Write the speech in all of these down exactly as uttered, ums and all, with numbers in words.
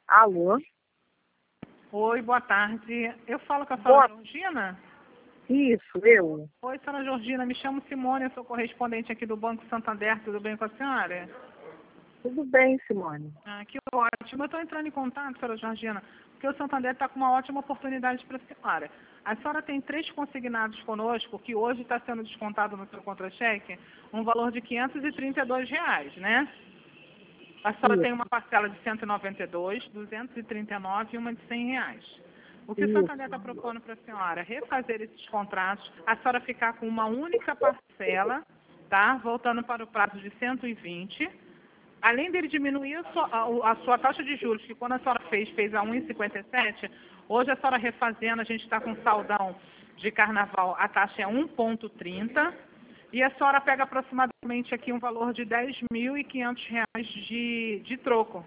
Alô? Oi, boa tarde. Eu falo com a senhora Boa... Georgina? Isso, eu. Oi, senhora Georgina, me chamo Simone, eu sou correspondente aqui do Banco Santander, tudo bem com a senhora? Tudo bem, Simone. Ah, que ótimo. Eu estou entrando em contato, senhora Georgina, porque o Santander está com uma ótima oportunidade para a senhora. A senhora tem três consignados conosco, que hoje está sendo descontado no seu contra-cheque, um valor de quinhentos e trinta e dois reais, né? A senhora tem Isso, uma parcela de cento e noventa e dois, duzentos e trinta e nove e uma de cem reais. O que o Santander está isso. propondo para a senhora? Refazer esses contratos, a senhora ficar com uma única parcela, tá? Voltando para o prazo de cento e vinte. Além dele diminuir a sua, a, a sua taxa de juros, que quando a senhora fez, fez a um vírgula cinquenta e sete, hoje a senhora refazendo, a gente está com saldão de carnaval, a taxa é um vírgula trinta, e a senhora pega aproximadamente aqui um valor de dez mil e quinhentos reais de, de troco.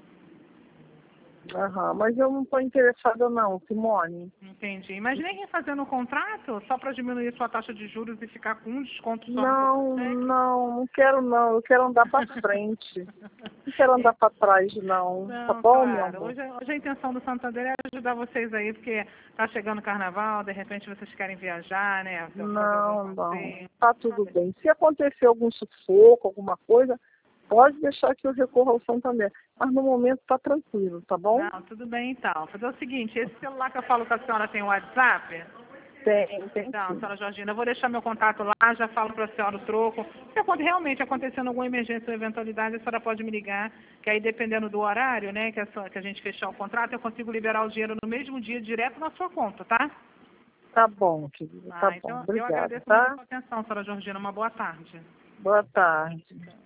Aham, mas eu não estou interessada não, Simone. Entendi. Mas nem refazendo o contrato, só para diminuir sua taxa de juros e ficar com um desconto só no Não, contra-cheque? não, não quero não. Eu quero andar para frente. Não quero andar para trás não. Tá Não, bom, meu claro. amor? Hoje, hoje a intenção do Santander é ajudar vocês aí, porque tá chegando o carnaval, de repente vocês querem viajar, né? Fazer algum Não, não. passeio. Tá tudo bem. Se acontecer algum sufoco, alguma coisa, pode deixar que eu recorra ao Santander. Mas no momento tá tranquilo, tá bom? Não, tudo bem então. Fazer o seguinte, esse celular que eu falo com a senhora tem o WhatsApp? Tem, tem Então, sim. senhora Georgina, eu vou deixar meu contato lá, já falo para a senhora o troco. Se quando realmente acontecendo alguma emergência ou eventualidade, a senhora pode me ligar, que aí dependendo do horário, né, que a, senhora- que a gente fechar o contrato, eu consigo liberar o dinheiro no mesmo dia, direto na sua conta, tá? Tá bom, querida, tá Ah, bom. então eu Obrigada, agradeço muito a tá? sua atenção, senhora Georgina. Uma boa tarde. Boa tarde.